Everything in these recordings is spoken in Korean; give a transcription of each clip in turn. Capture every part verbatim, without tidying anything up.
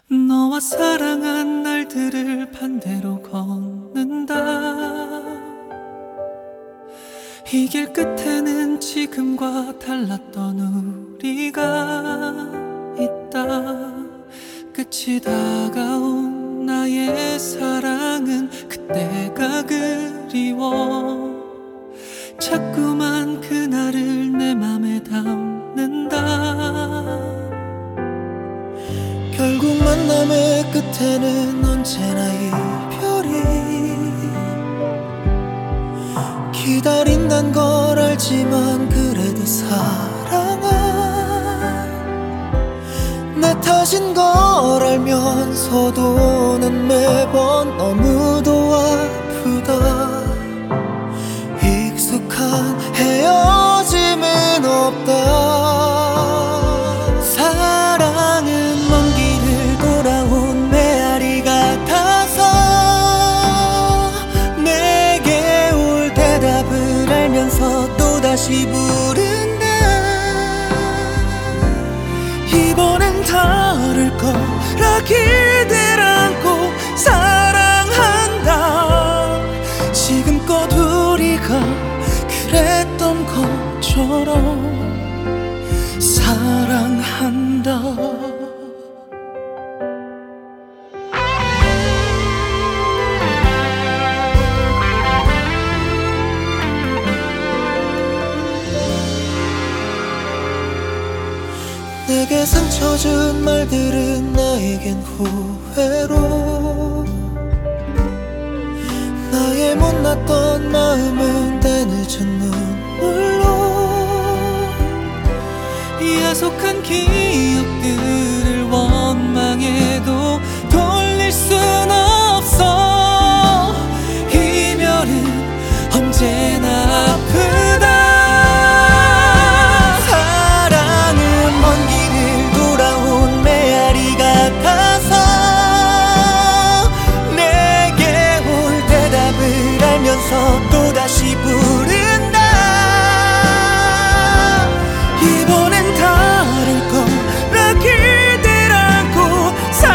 너와 사랑한 날들을 반대로 걷는다. 이 길 끝에는 지금과 달랐던 우리가 있다. 끝이 다가온 나의 사랑은 그때가 그리워. 자꾸만 그날을 내 맘에 담는다. 결국 만남의 끝에는 언제나 이별이 기다린단 걸 알지만 그래도 사랑아 내 탓인 걸 알면서도 난 매번 너무도 아프다. 익숙한 헤어짐은 없다. 또다시 부른다. 이번엔 다를 거라 기대를 안고 사랑한다. 지금껏 우리가 그랬던 것처럼 사랑한다. 내게 상처 준 말들은 나에겐 후회로. 나의 못났던 마음은 때늦은 눈물로. 야속한 기억들을 원망해도 돌릴 순 없어. 이별은 언제나 아프다. 또다시 부른다. 이번엔 다를 거라 기대를 안고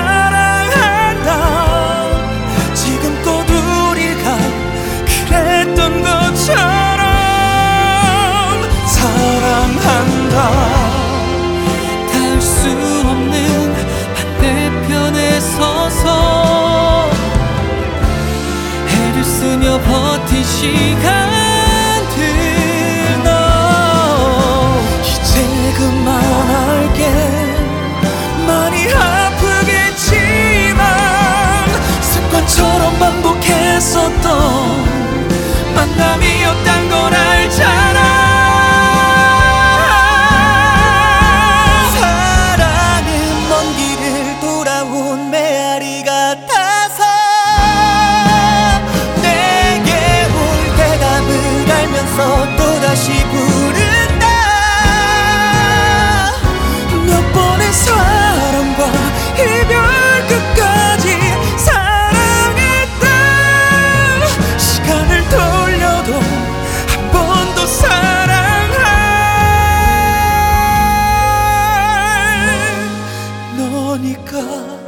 사랑한다. 지금껏 우리가 그랬던 것처럼 사랑한다. 닿을 수 없는 반대편에 서서 애를 쓰며 버틴 시간들. 너 이제 그만할게. 많이 아프겠지만 습관처럼 반복했었던 만남이었단 걸 알잖아. 사랑은 먼 길을 돌아온 메아리 같아서 또다시 부른다. 몇 번의 사랑과 이별 끝까지 사랑했다. 시간을 돌려도 한 번 더 사랑할 너니까.